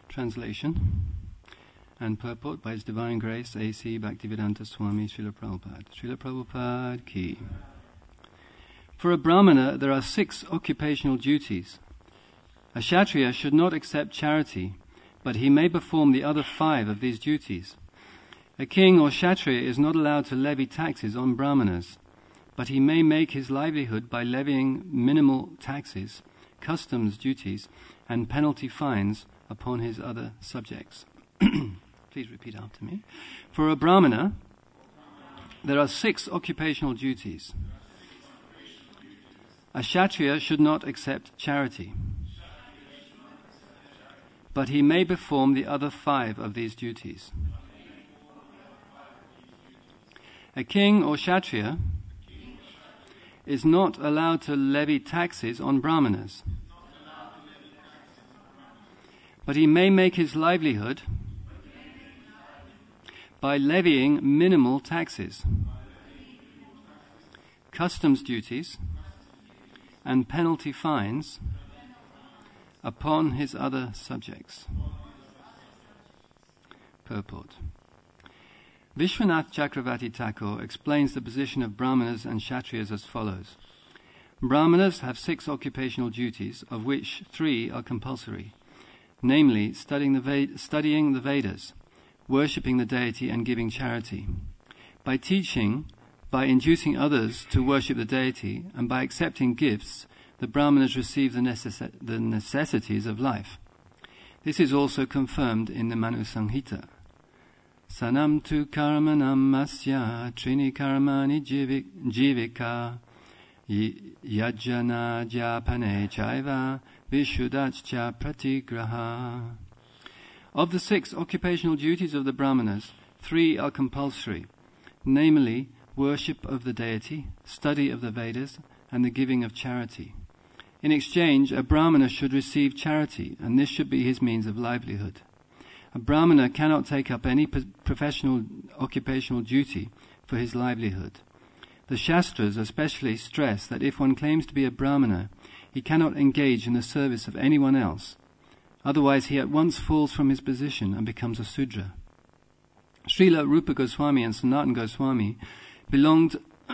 Translation and purport by His Divine Grace A.C. Bhaktivedanta Swami Srila Prabhupada. Srila Prabhupada ki. For a Brahmana, there are 6 occupational duties. A Kshatriya should not accept charity, but he may perform the other 5 of these duties. A king or Kshatriya is not allowed to levy taxes on Brahmanas, but he may make his livelihood by levying minimal taxes, customs duties, and penalty fines upon his other subjects. Please repeat after me. For a Brahmana, there are 6 occupational duties. A Kshatriya should not accept charity, but he may perform the other 5 of these duties. A king or Kshatriya is not allowed to levy taxes on Brahmanas, but he may make his livelihood by levying minimal taxes, customs duties, and penalty fines upon his other subjects. Purport. Vishwanath Chakravarti Thakur explains the position of Brahmanas and Kshatriyas as follows. Brahmanas have 6 occupational duties, of which 3 are compulsory, namely studying the Vedas, worshipping the deity and giving charity. By teaching, by inducing others to worship the deity, and by accepting gifts, the Brahmanas receive the necessities of life. This is also confirmed in the Manu Samhita. Sanam tu karmanam asya trini karmani jivika yajana japane chaiva vishuddhacha pratigraha. Of the 6 occupational duties of the Brahmanas, 3 are compulsory, namely worship of the deity, study of the Vedas, and the giving of charity. In exchange, a Brahmana should receive charity, and this should be his means of livelihood. A Brahmana cannot take up any professional occupational duty for his livelihood. The Shastras especially stress that if one claims to be a Brahmana, he cannot engage in the service of anyone else. Otherwise, he at once falls from his position and becomes a Sudra. Srila Rupa Goswami and Sanatana Goswami belonged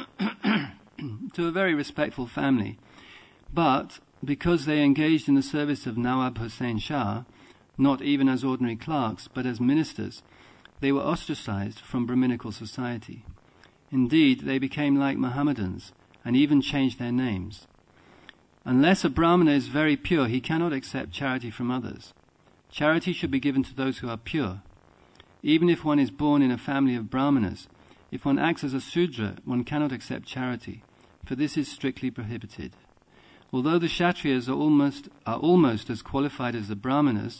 to a very respectful family, but because they engaged in the service of Nawab Hussain Shah, not even as ordinary clerks, but as ministers, they were ostracized from Brahminical society. Indeed, they became like Mohammedans and even changed their names. Unless a Brahmana is very pure, he cannot accept charity from others. Charity should be given to those who are pure. Even if one is born in a family of Brahmanas, if one acts as a Sudra, one cannot accept charity, for this is strictly prohibited. Although the Kshatriyas are almost as qualified as the Brahmanas,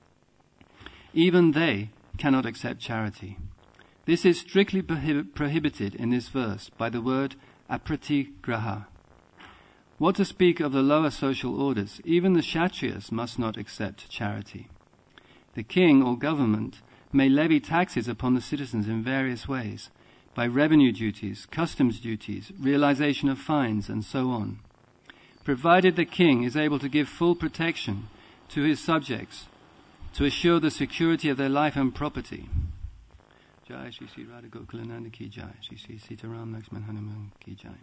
even they cannot accept charity. This is strictly prohibited in this verse by the word apratigraha. What to speak of the lower social orders? Even the Kshatriyas must not accept charity. The king or government may levy taxes upon the citizens in various ways, by revenue duties, customs duties, realization of fines, and so on. Provided the king is able to give full protection to his subjects, to assure the security of their life and property. Jai Shri Sri Radha Gokulananda ki jai, Shri Sri Sitaram Lakshman Hanuman ki jai.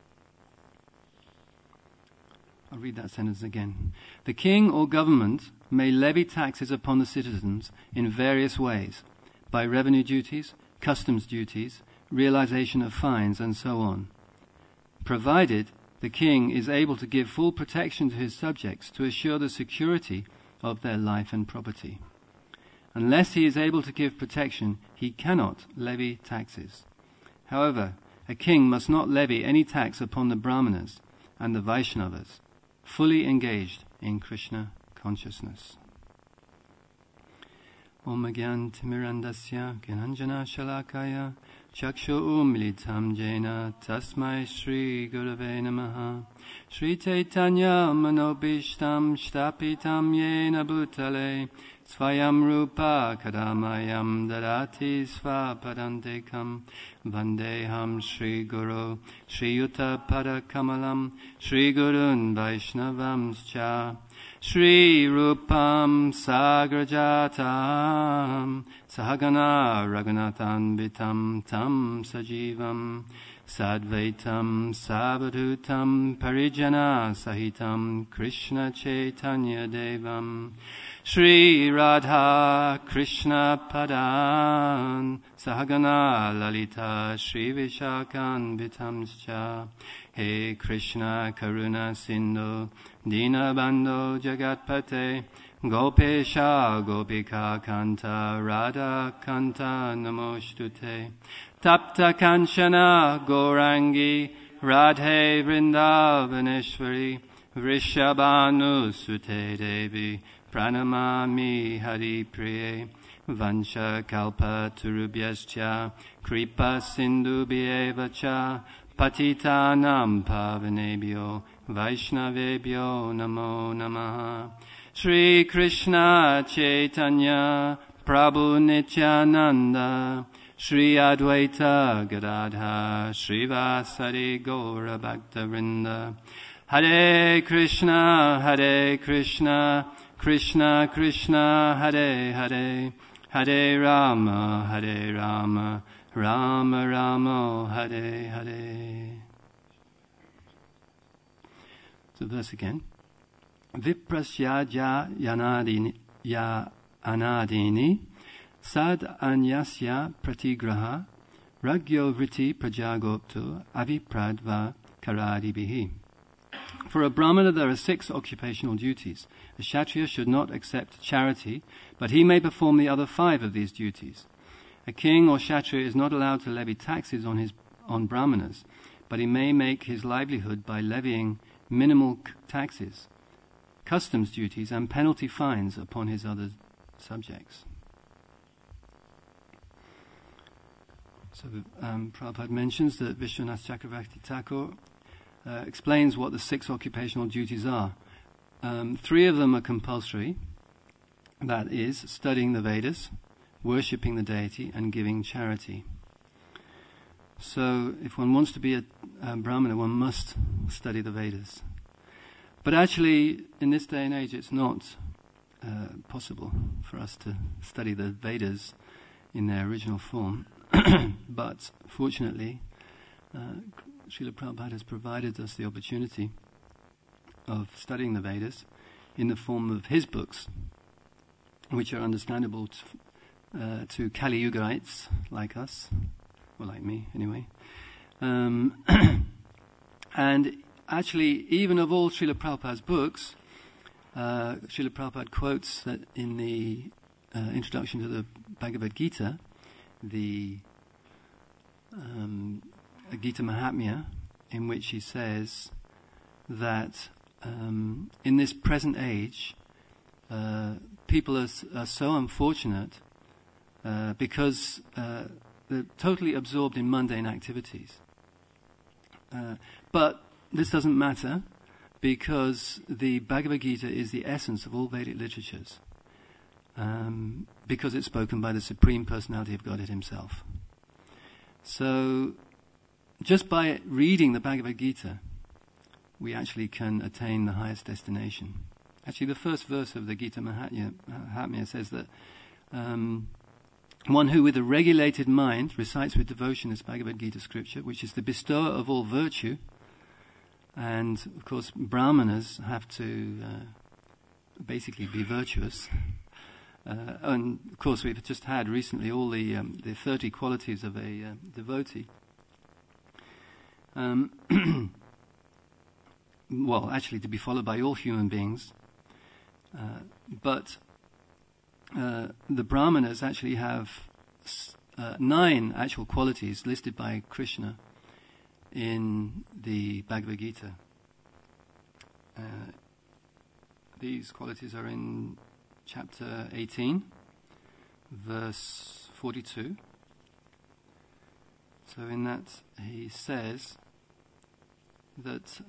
I'll read that sentence again. The king or government may levy taxes upon the citizens in various ways, by revenue duties, customs duties, realization of fines, and so on, provided the king is able to give full protection to his subjects to assure the security of their life and property. Unless he is able to give protection, he cannot levy taxes. However, a king must not levy any tax upon the Brahmanas and the Vaishnavas, fully engaged in Krishna consciousness. Om Gyan Timirandasya Gyananjana Shalakaya Chakshu Militam Jena Tasmai Shri Gurave Namaha Shri Chaitanya Manobishtam Shtapitam Yena Bhutale Svayam Rupa Kadamayam Dadati Svapadantekam Vandeham Shri Guru Shri Yuta Pada Kamalam Shri Gurun Vaishnavamscha Shri Rupam Sagrajatam Sahagana Raghunathanvitam Tam Sajivam Sadvaitam Savadhutam Parijana Sahitam Krishna Chaitanya Devam Shri Radha Krishna Padan Sahagana Lalita Shri Vishakan Vitamscha He Krishna Karuna Sindhu Dinabandho Jagatpate Gopesha Gopika Kanta Radha Kanta Namostute Tapta Kanchana Gaurangi Radhe Vrindavaneshwari Vrishabhanu Sute Devi Pranamami Hari Priye Vansha Kalpa Turubhyascha Kripa Sindhu Bhyevacha Patitanam Pavanebhyo Vaishnavebhyo Namo Namaha Shri Krishna Chaitanya Prabhu Nityananda Shri Advaita Gadadha Srivasari Gaura Bhaktavrinda Hare Krishna Krishna Krishna Hare Hare Hare Rama Rama Rama Hare Hare. So the verse again. Viprasya ya anadini sad anyasya pratigraha ragyo vriti prajagopto avipradva karadibihi. For a Brahmana there are 6 occupational duties. A Kshatriya should not accept charity, but he may perform the other 5 of these duties. A king or Kshatriya is not allowed to levy taxes on Brahmanas, but he may make his livelihood by levying minimal taxes, customs duties, and penalty fines upon his other subjects. So Prabhupada mentions that Vishwanath Chakravarti Thakur explains what the 6 occupational duties are. 3 of them are compulsory, that is, studying the Vedas, worshipping the deity, and giving charity. So if one wants to be a Brahmana, one must study the Vedas. But actually, in this day and age, it's not possible for us to study the Vedas in their original form. But fortunately, Srila Prabhupada has provided us the opportunity of studying the Vedas in the form of his books, which are understandable to Kali Yugaites like us, or like me anyway. And actually, even of all Srila Prabhupada's books, Srila Prabhupada quotes that in the introduction to the Bhagavad Gita, the Gita Mahatmya, in which he says that in this present age, people are so unfortunate because they're totally absorbed in mundane activities. But this doesn't matter because the Bhagavad Gita is the essence of all Vedic literatures, because it's spoken by the Supreme Personality of Godhead himself. So just by reading the Bhagavad Gita, we actually can attain the highest destination. Actually, the first verse of the Gita Mahatmya says that one who with a regulated mind recites with devotion this Bhagavad Gita scripture, which is the bestower of all virtue, and of course Brahmanas have to basically be virtuous. And of course we've just had recently all the 30 qualities of a devotee. Well, actually to be followed by all human beings. But the Brahmanas actually have 9 actual qualities listed by Krishna in the Bhagavad Gita. These qualities are in chapter 18, verse 42. So in that he says that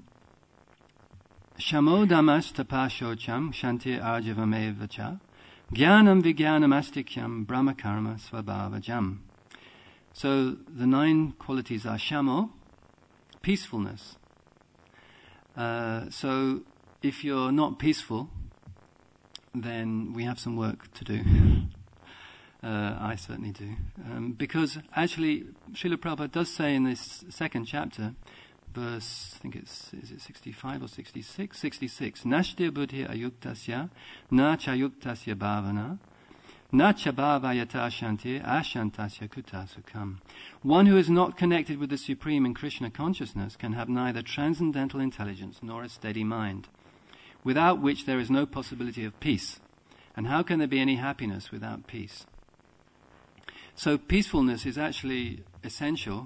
Shamo damas tapashocham shanti arjavamevacha jnanam vijnanam astikyam brahmakarma svabhavajam. So the 9 qualities are shamo, peacefulness. So if you're not peaceful, then we have some work to do. I certainly do. Because actually, Srila Prabhupada does say in this second chapter, verse, I think is it 65 or 66? 66. Nashtir buddhi ayuktasya, na chayuktasya bhavana, na chabhavayata ashantir, ashantasya kutasukam. One who is not connected with the Supreme in Krishna consciousness can have neither transcendental intelligence nor a steady mind, without which there is no possibility of peace. And how can there be any happiness without peace? So peacefulness is actually essential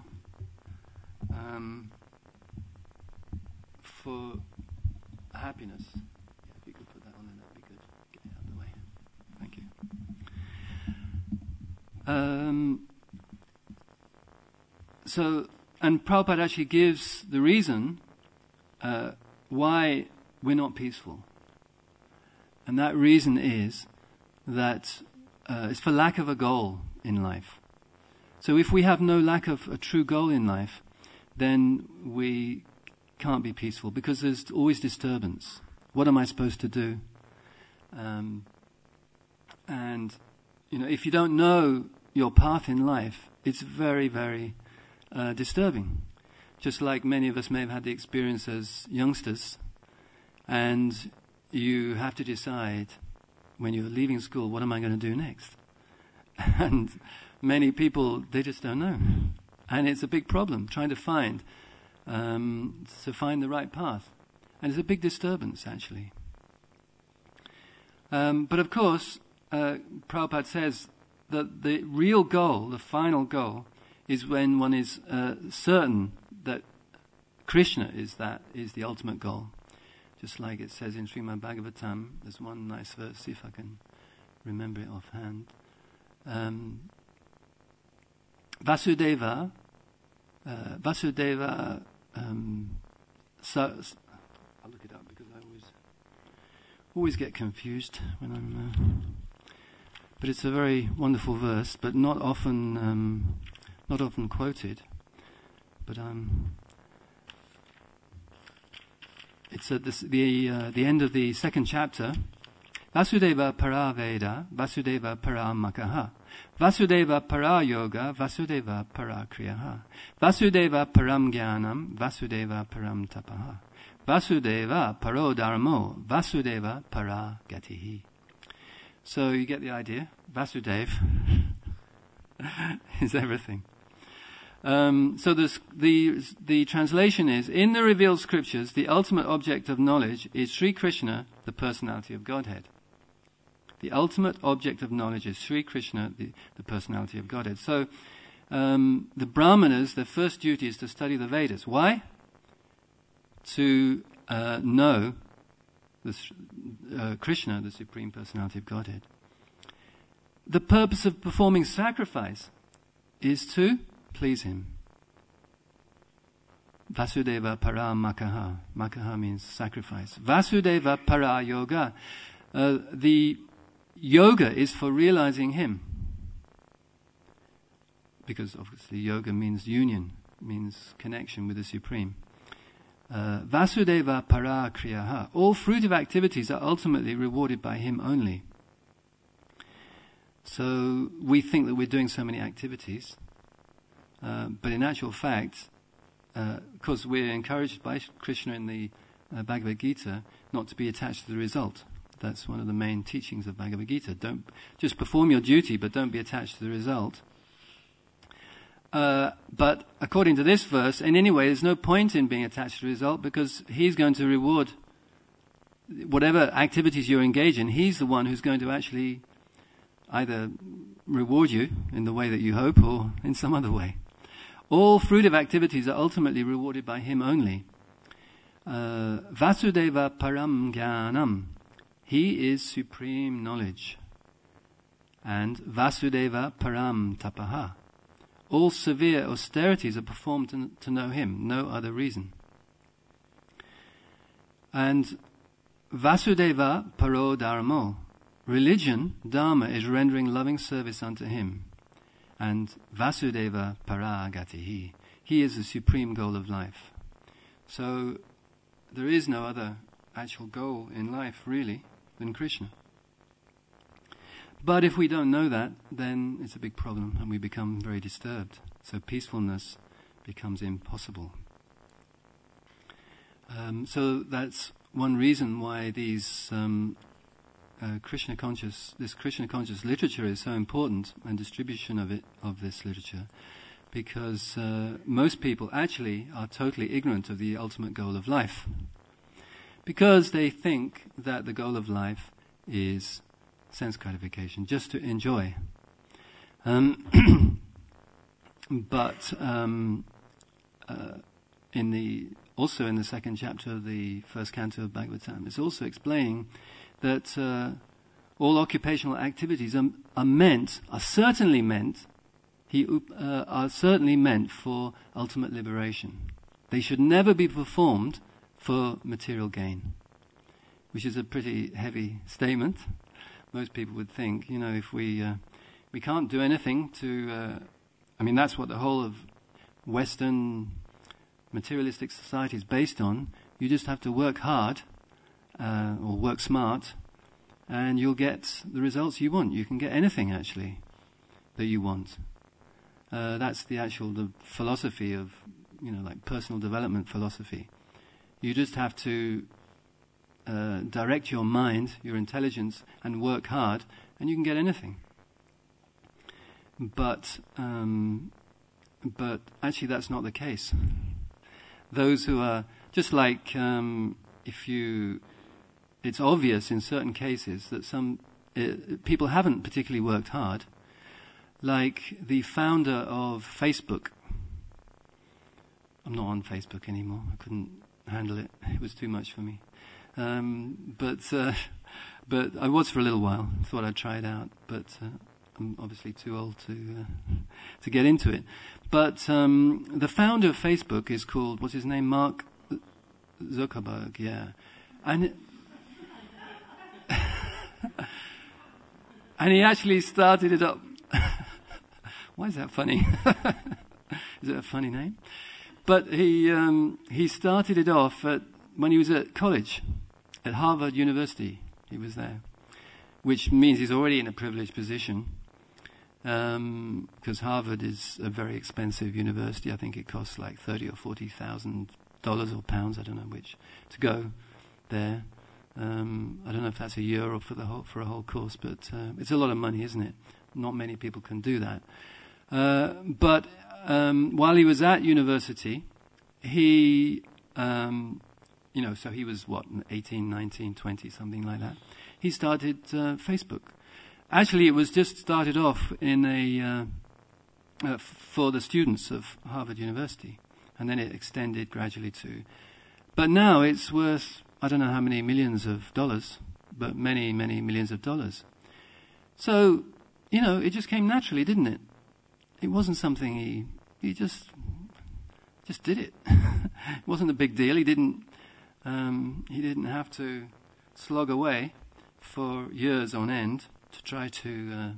for happiness. If you could put that on there, that'd be good. Get it out of the way. Thank you. And Prabhupada actually gives the reason why we're not peaceful. And that reason is that it's for lack of a goal in life. So if we have no lack of a true goal in life, then we can't be peaceful, because there's always disturbance. What am I supposed to do? And if you don't know your path in life, it's very, very disturbing. Just like many of us may have had the experience as youngsters, and you have to decide when you're leaving school, what am I going to do next? And many people, they just don't know. And it's a big problem, trying to find the right path. And it's a big disturbance, actually. But of course, Prabhupada says that the real goal, the final goal, is when one is certain that Krishna is the ultimate goal. Just like it says in Srimad Bhagavatam, there's one nice verse, see if I can remember it offhand. Vasudeva, I'll look it up because I always get confused when I'm. But it's a very wonderful verse, but not often quoted. But it's at the end of the second chapter. Vasudeva para Veda, Vasudeva para Makaha, Vasudeva para Yoga, Vasudeva para Kriyaha, Vasudeva param Jnanam, Vasudeva param Tapaha, Vasudeva paro Dharmo, Vasudeva para Gatihi. So you get the idea. Vasudev is everything. So the translation is, in the revealed scriptures, the ultimate object of knowledge is Sri Krishna, the personality of Godhead. The ultimate object of knowledge is Sri Krishna, the personality of Godhead. So the Brahmanas, their first duty is to study the Vedas. Why? To know Krishna, the Supreme Personality of Godhead. The purpose of performing sacrifice is to please him. Vasudeva para Makaha. Makaha means sacrifice. Vasudeva para Yoga. The yoga is for realizing him. Because obviously yoga means union, means connection with the Supreme. Vasudeva para kriyaha. All fruitive activities are ultimately rewarded by him only. So we think that we're doing so many activities, but in actual fact, because we're encouraged by Krishna in the Bhagavad Gita not to be attached to the result. That's one of the main teachings of Bhagavad Gita. Don't just perform your duty, but don't be attached to the result. But according to this verse, in any way, there's no point in being attached to the result, because he's going to reward whatever activities you engage in. He's the one who's going to actually either reward you in the way that you hope or in some other way. All fruitive activities are ultimately rewarded by him only. Vasudeva param Jnanam. He is supreme knowledge. And Vasudeva param Tapaha. All severe austerities are performed to know him, no other reason. And Vasudeva paro Dharmo. Religion, Dharma, is rendering loving service unto him. And Vasudeva para Gatihi. He is the supreme goal of life. So there is no other actual goal in life, really, than Krishna. But if we don't know that, then it's a big problem and we become very disturbed. So peacefulness becomes impossible. So that's one reason why these Krishna conscious literature is so important, and distribution of this literature, because most people actually are totally ignorant of the ultimate goal of life, because they think that the goal of life is sense gratification, just to enjoy. But also in the second chapter of the first canto of Bhagavatam, it's also explaining that all occupational activities are certainly meant for ultimate liberation. They should never be performed for material gain, which is a pretty heavy statement. Most people would think, if we can't do anything to, that's what the whole of Western materialistic society is based on. You just have to work hard or work smart, and you'll get the results you want. You can get anything actually that you want. That's the philosophy of, like personal development philosophy. You just have to direct your mind, your intelligence, and work hard, and you can get anything. But actually that's not the case. Those who are, just like it's obvious in certain cases that some people haven't particularly worked hard, like the founder of Facebook. I'm not on Facebook anymore. I couldn't handle it. It was too much for me. But I was for a little while. Thought I'd try it out, but I'm obviously too old to get into it. But the founder of Facebook is called, what's his name? Mark Zuckerberg. Yeah, and and he actually started it up. Why is that funny? Is it a funny name? But he started it off when he was at college, at Harvard University. He was there, which means he's already in a privileged position, because Harvard is a very expensive university. I think it costs like $30,000 or $40,000 or pounds, I don't know which, to go there. I don't know if that's a year or for a whole course, but it's a lot of money, isn't it? Not many people can do that. But while he was at university, he, so he was 18, 19, 20, something like that. He started Facebook. Actually, it was just started off in for the students of Harvard University, and then it extended gradually to. But now it's worth, I don't know how many millions of dollars, but many, many millions of dollars. So, it just came naturally, didn't it? It wasn't something he just did it. It wasn't a big deal. He didn't have to slog away for years on end to try to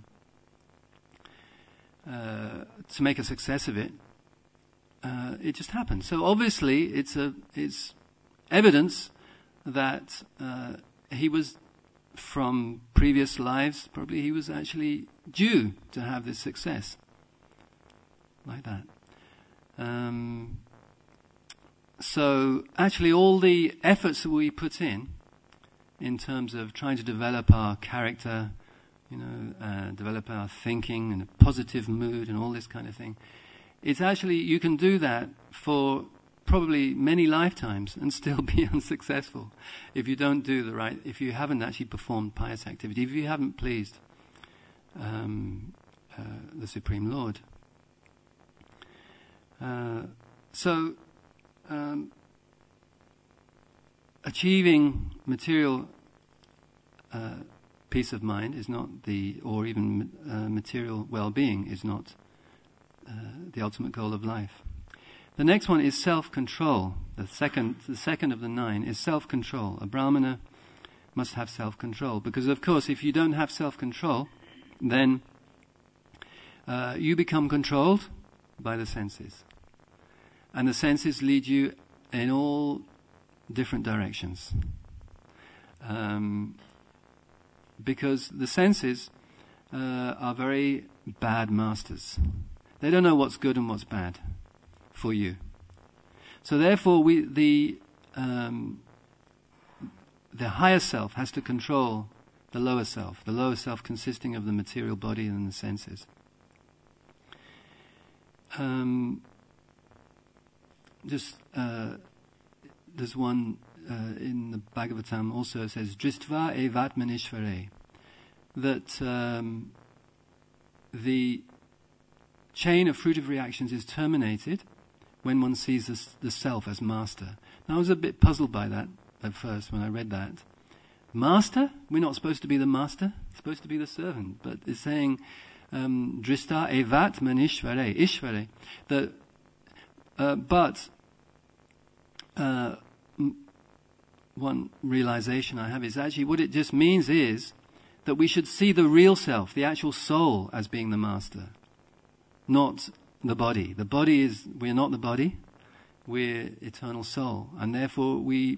make a success of it. It just happened. So obviously, it's evidence that he was, from previous lives, probably he was actually due to have this success. Like that. So actually all the efforts that we put in terms of trying to develop our character, develop our thinking and a positive mood and all this kind of thing, it's actually, you can do that for probably many lifetimes and still be unsuccessful if you don't do if you haven't actually performed pious activity, if you haven't pleased the Supreme Lord. Achieving material peace of mind is not or even material well-being is not the ultimate goal of life. The next one is self-control. The second of the 9 is self-control. A brahmana must have self-control, because of course if you don't have self-control, then you become controlled by the senses. And the senses lead you in all different directions. because the senses are very bad masters. They don't know what's good and what's bad for you. So therefore, the higher self has to control the lower self consisting of the material body and the senses. There's one in the Bhagavatam also says, Dristva evatmanishvare, that the chain of fruitive reactions is terminated when one sees the self as master. Now I was a bit puzzled by that at first when I read that. Master? We're not supposed to be the master, it's supposed to be the servant. But it's saying, Drista evat manishvare, ishvare. One realization I have is actually what it just means is that we should see the real self, the actual soul, as being the master, not the body. The body we're not the body, we're eternal soul, and therefore we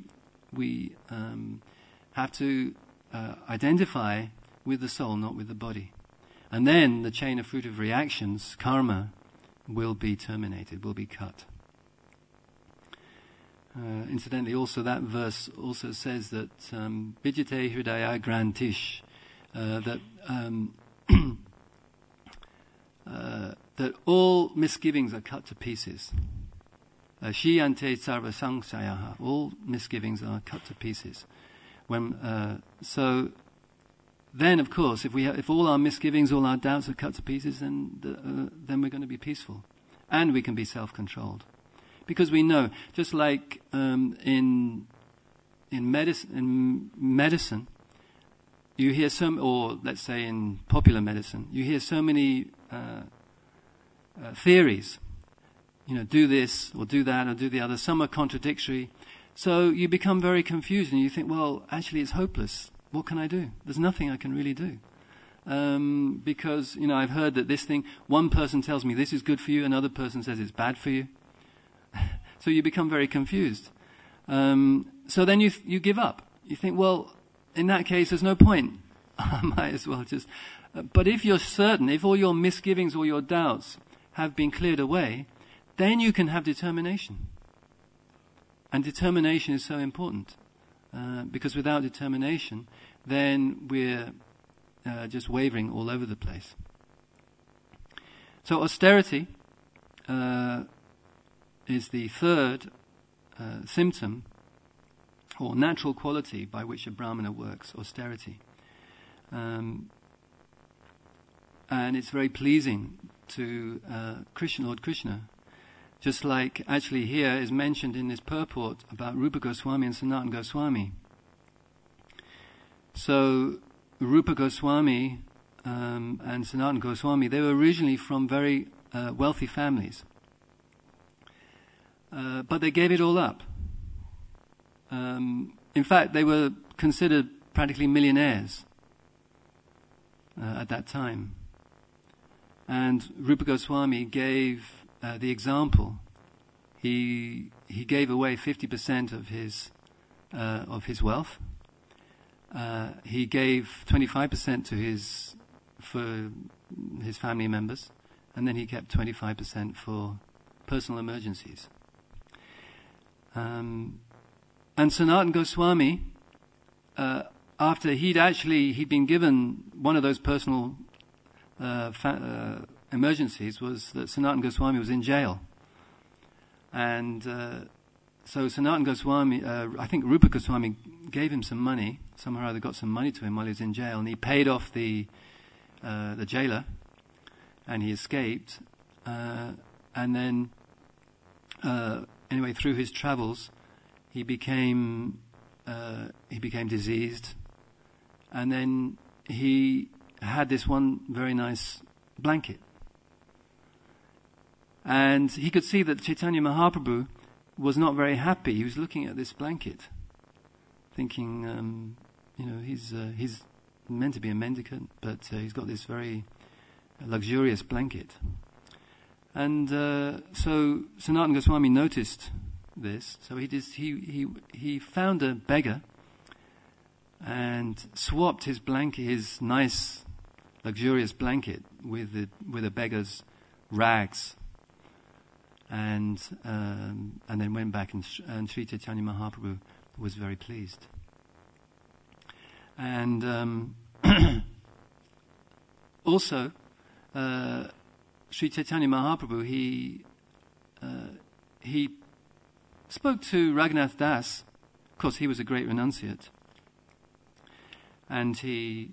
have to identify with the soul, not with the body. And then the chain of fruitive reactions, karma, will be terminated, will be cut. Incidentally, also that verse also says that Vijite Hridaya Grantish, that that all misgivings are cut to pieces. Shiyante sarva samsayaha, all misgivings are cut to pieces. So then, of course, if all our misgivings, all our doubts are cut to pieces, then we're going to be peaceful, and we can be self-controlled, because we know, just like in medicine, you hear or let's say in popular medicine, you hear so many theories. Do this or do that or do the other. Some are contradictory. So you become very confused and you think, well, actually it's hopeless. What can I do? There's nothing I can really do. Because, I've heard that this thing, one person tells me this is good for you, another person says it's bad for you. So you become very confused. So then you give up. You think, well, in that case, there's no point. I might as well just... but if you're certain, if all your misgivings or your doubts have been cleared away, then you can have determination. And determination is so important. Because without determination, then we're just wavering all over the place. So austerity is the third symptom or natural quality by which a Brahmana works, austerity. And it's very pleasing to Lord Krishna. Just like actually here is mentioned in this purport about Rupa Goswami and Sanatana Goswami. So Rupa Goswami and Sanatana Goswami, they were originally from very wealthy families. But they gave it all up. In fact, they were considered practically millionaires at that time. And Rupa Goswami gave the example. He gave away 50% of his wealth. He gave 25% for his family members, and then he kept 25% for personal emergencies. And Sanatana Goswami, after he'd been given one of those personal emergencies, was that Sanatana Goswami was in jail. And so Sanatana Goswami, I think Rupa Goswami gave him some money, somehow or other got some money to him while he was in jail, and he paid off the jailer, and he escaped. And then, anyway, through his travels, he became diseased, and then he had this one very nice blanket. And he could see that Chaitanya Mahaprabhu was not very happy. He was looking at this blanket, thinking, he's meant to be a mendicant, but he's got this very luxurious blanket. And so Sanatana Goswami noticed this. So he found a beggar and swapped his blanket, his nice, luxurious blanket, with a beggar's rags, and then went back, and Sri Chaitanya Mahaprabhu was very pleased. And also, Sri Chaitanya Mahaprabhu, he spoke to Raghunath Das. Of course, he was a great renunciate, and he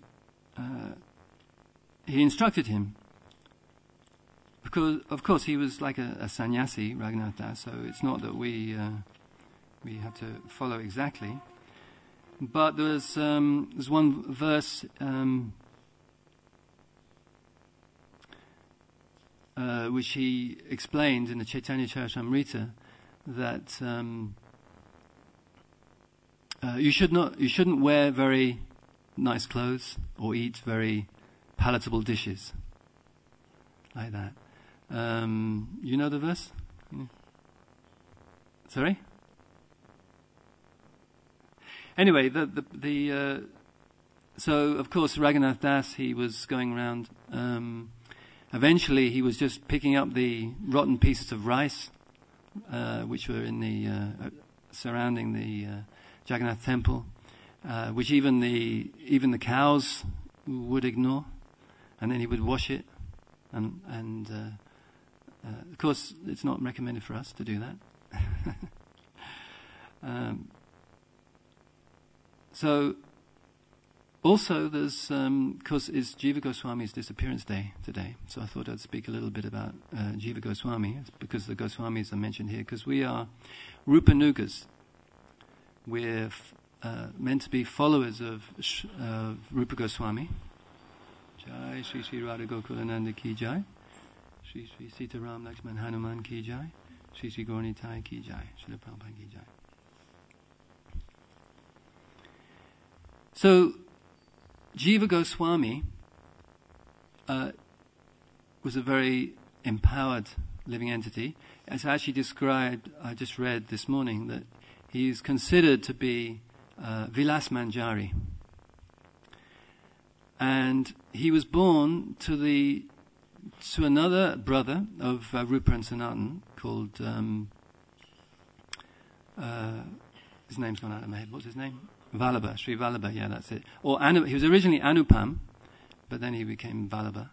instructed him, because of course he was like a sannyasi, Raghunath Das. So it's not that we have to follow exactly, but there's one verse which he explained in the Chaitanya Charitamrita, that you shouldn't wear very nice clothes or eat very palatable dishes like that. You know the verse? Sorry? Anyway, so of course Raghunath Das, he was going around. Eventually, he was just picking up the rotten pieces of rice, which were in the surrounding the Jagannath temple, which even the cows would ignore, and then he would wash it, and of course it's not recommended for us to do that. So also there's, because it's Jiva Goswami's disappearance day today, so I thought I'd speak a little bit about Jiva Goswami, because the Goswamis are mentioned here, because we are Rupanugas. We're meant to be followers of Rupa Goswami. Jai Shri Shri Radha Gokulananda ki jai. Shri Shri Sita Ram Lakshman Hanuman ki jai. Shri Shri Gauranitai ki jai. Srila Prabhupada ki jai. So, Jiva Goswami was a very empowered living entity. It's actually described, I just read this morning, that he's considered to be Vilas Manjari. And he was born to another brother of Rupa and Sanatan called, his name's gone out of my head. What's his name? Vallabha, Sri Vallabha, yeah, that's it. Or he was originally Anupam, but then he became Vallabha.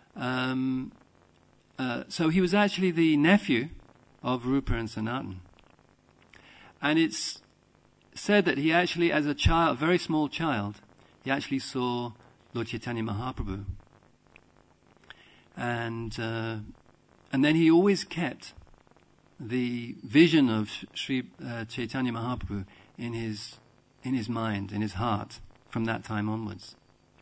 So he was actually the nephew of Rupa and Sanatan. And it's said that he actually, as a child, a very small child, he actually saw Lord Chaitanya Mahaprabhu. And then he always kept the vision of Sri Chaitanya Mahaprabhu in his mind, in his heart, from that time onwards.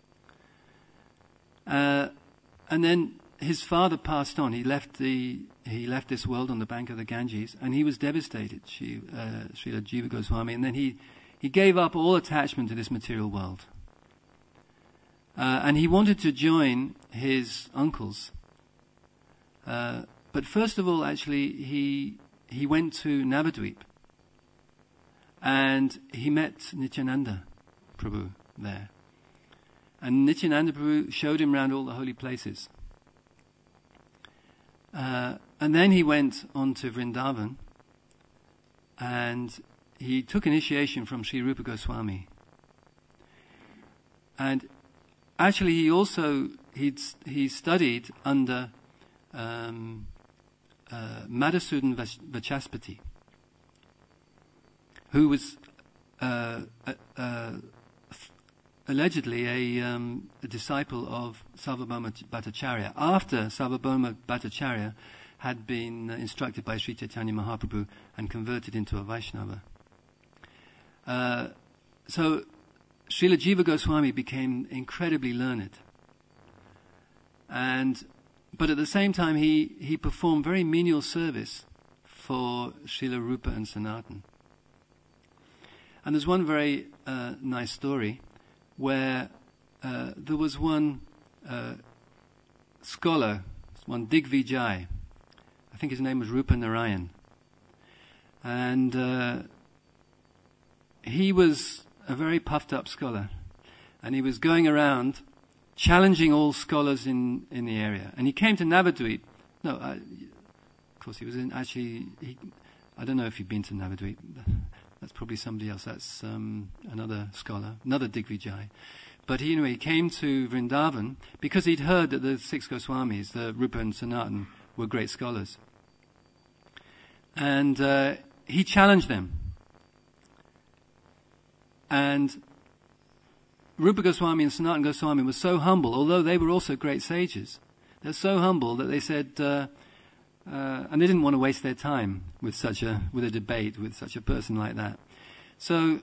And then his father passed on. He left this world on the bank of the Ganges, and he was devastated, Srila Jiva Goswami. And then he gave up all attachment to this material world. And he wanted to join his uncles. But first of all, actually, he went to Navadvip. And he met Nityananda Prabhu there. And Nityananda Prabhu showed him around all the holy places. And then he went on to Vrindavan, and he took initiation from Sri Rupa Goswami. And actually he also, he studied under Madhusudan Vachaspati, who was allegedly a disciple of Sarvabhauma Bhattacharya, after Sarvabhauma Bhattacharya had been instructed by Sri Chaitanya Mahaprabhu and converted into a Vaishnava. So Srila Jiva Goswami became incredibly learned. But at the same time he performed very menial service for Srila Rupa and Sanatan. And there's one very nice story where there was one scholar, one Digvijay. I think his name was Rupa Narayan. And he was a very puffed up scholar, and he was going around challenging all scholars in the area. And he came to Navadvip. Of course, he was in actually. I don't know if you've been to Navadvip. That's probably somebody else. That's another scholar, another Digvijay. But he came to Vrindavan because he'd heard that the 6 Goswamis, the Rupa and Sanatan, were great scholars. And he challenged them. And Rupa Goswami and Sanatan Goswami were so humble, although they were also great sages. They're so humble that they said, and they didn't want to waste their time with a debate with such a person like that. So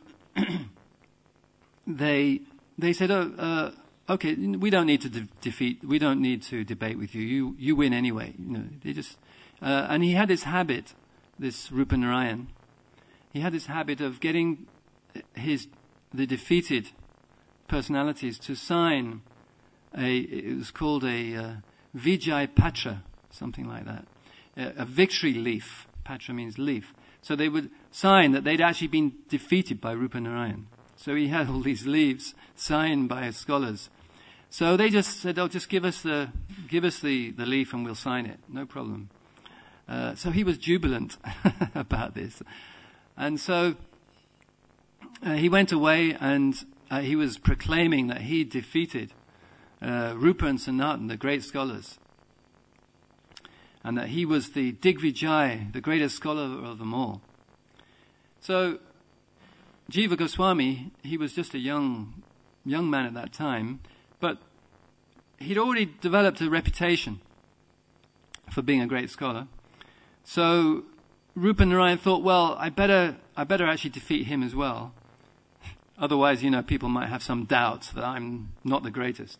they said, okay, we don't need to we don't need to debate with you. You win anyway. They just, and he had this habit, this Rupa Narayan. He had this habit of getting the defeated personalities to sign it was called a Vijay Patra, something like that, a victory leaf. Patra means leaf. So they would sign that they'd actually been defeated by Rupa Narayan. So he had all these leaves signed by his scholars. So they just said, "Oh, just give us the leaf and we'll sign it, no problem." So he was jubilant about this, and so he went away and he was proclaiming that he defeated Rupa and Sanatan, the great scholars, and that he was the Digvijay, the greatest scholar of them all. So Jiva Goswami, he was just a young man at that time, but he'd already developed a reputation for being a great scholar. So Rupa Narayan thought, well, I better actually defeat him as well. Otherwise, people might have some doubts that I'm not the greatest.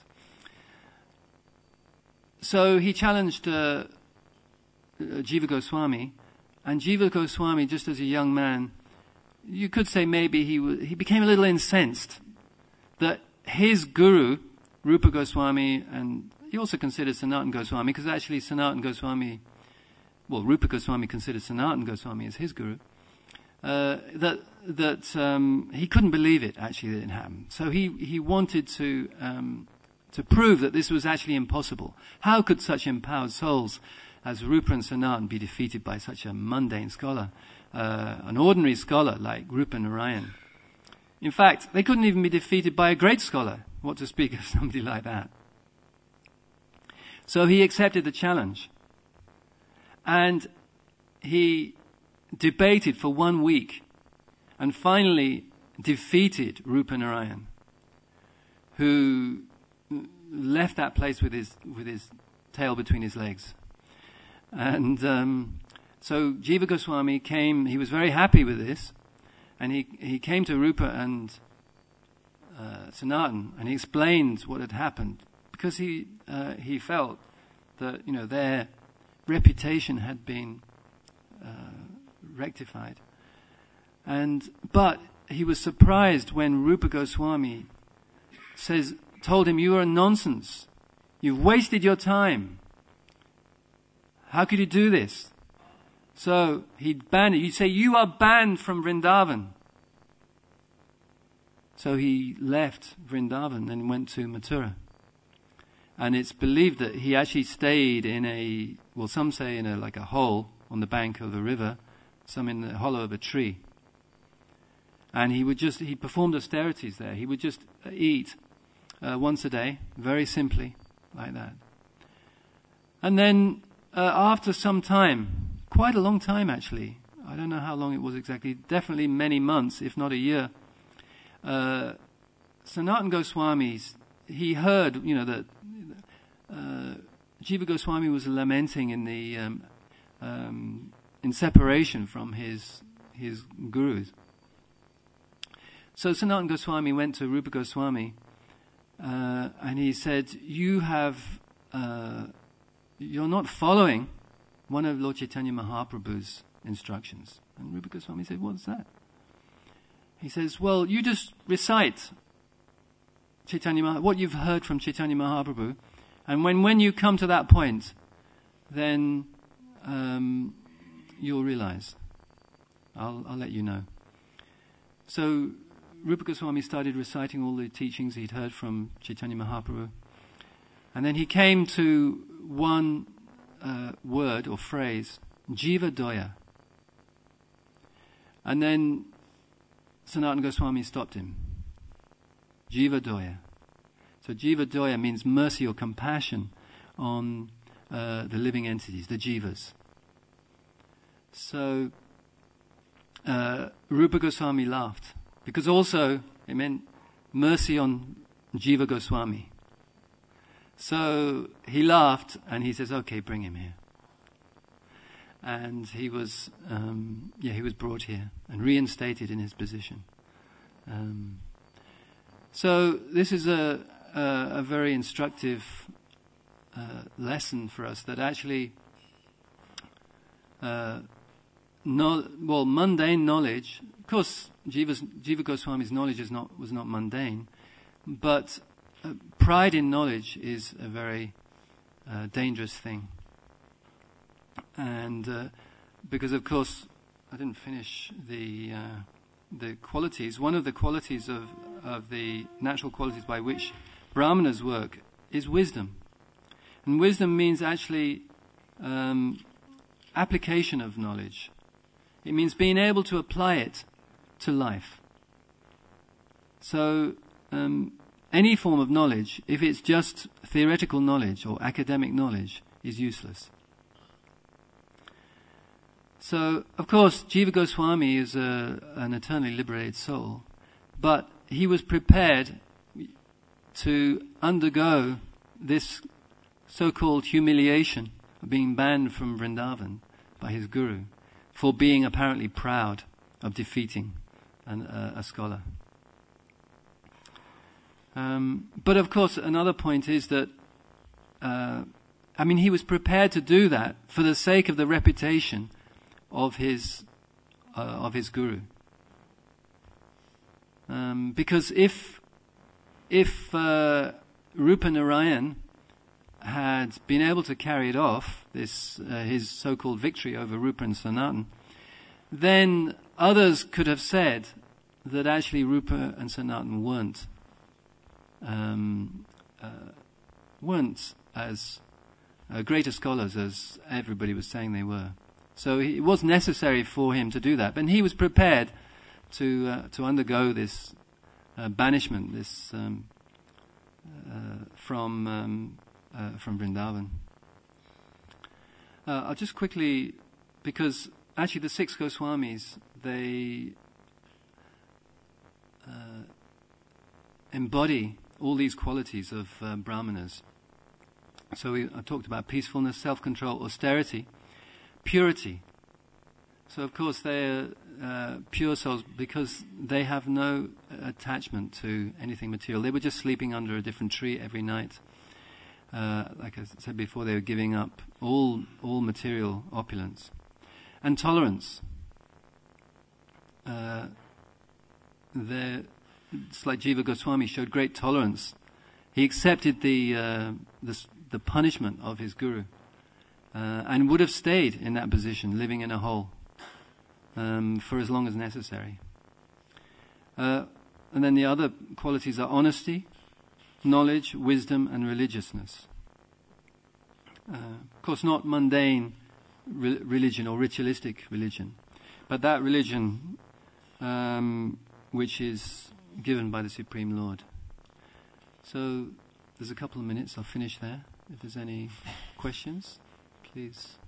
So he challenged Jiva Goswami, and Jiva Goswami, just as a young man, you could say maybe he became a little incensed that his guru, Rupa Goswami, and he also considered Sanatan Goswami, because actually Rupa Goswami considered Sanatan Goswami as his guru, that he couldn't believe it actually that it happened. So he wanted to prove that this was actually impossible. How could such empowered souls as Rupa and Sanatan be defeated by such a mundane scholar, an ordinary scholar like Rupa Narayan? In fact, they couldn't even be defeated by a great scholar. What to speak of somebody like that? So he accepted the challenge. And he debated for 1 week and finally defeated Rupa Narayan, who left that place with his tail between his legs. And so Jiva Goswami came, he was very happy with this, and he came to Rupa and Sanatan, and he explained what had happened, because he felt that their reputation had been rectified. But he was surprised when Rupa Goswami told him, "You are a nonsense. You've wasted your time. How could you do this?" So he'd say, "You are banned from Vrindavan." So he left Vrindavan and went to Mathura. And it's believed that he actually stayed in some say in a hole on the bank of the river, some in the hollow of a tree. And he performed austerities there. He would just eat once a day, very simply, like that. And then after some time, quite a long time actually, I don't know how long it was exactly, definitely many months, if not a year, Sanatan Goswami, he heard, that Jiva Goswami was lamenting in separation from his gurus. So Sanatan Goswami went to Rupa Goswami and he said, you're not following one of Lord Chaitanya Mahaprabhu's instructions. And Rupa Goswami said, what's that? He says, well, you just recite what you've heard from Chaitanya Mahaprabhu, and when you come to that point, then you'll realize. I'll let you know. So Rupa Goswami started reciting all the teachings he'd heard from Chaitanya Mahaprabhu. And then he came to one word or phrase, Jiva Doya. And then Sanatana Goswami stopped him. Jiva Doya. So Jiva Doya means mercy or compassion on the living entities, the jivas. So Rupa Goswami laughed, because also it meant mercy on Jiva Goswami. So he laughed and he says, okay, bring him here. And he was brought here and reinstated in his position. So this is a very instructive lesson for us, that actually mundane knowledge, of course Jiva Goswami's knowledge was not mundane, but pride in knowledge is a very dangerous thing. And because of course I didn't finish the qualities. One of the qualities of the natural qualities by which Brahmanas work is wisdom. And wisdom means actually application of knowledge. It means being able to apply it to life. So any form of knowledge, if it's just theoretical knowledge or academic knowledge, is useless. So, of course, Jiva Goswami is an eternally liberated soul, but he was prepared to undergo this so-called humiliation of being banned from Vrindavan by his guru for being apparently proud of defeating a scholar. But of course, another point is that, he was prepared to do that for the sake of the reputation of his guru. Because if Rupa Narayan had been able to carry it off, his so-called victory over Rupa and Sanatan, then others could have said that actually Rupa and Sanatan weren't as greater scholars as everybody was saying they were. So it was necessary for him to do that, but he was prepared to undergo this banishment, this from Vrindavan. I'll just quickly, because actually the 6 Goswamis, they embody all these qualities of Brahmanas. So I talked about peacefulness, self-control, austerity, purity. So of course they're pure souls because they have no attachment to anything material. They were just sleeping under a different tree every night. Like I said before, they were giving up all material opulence. And tolerance. It's like Jiva Goswami showed great tolerance. He accepted the punishment of his guru. And would have stayed in that position, living in a hole, for as long as necessary. And then the other qualities are honesty, knowledge, wisdom, and religiousness. Of course, not mundane religion or ritualistic religion, but that religion which is given by the Supreme Lord. So there's a couple of minutes. I'll finish there. If there's any questions, please.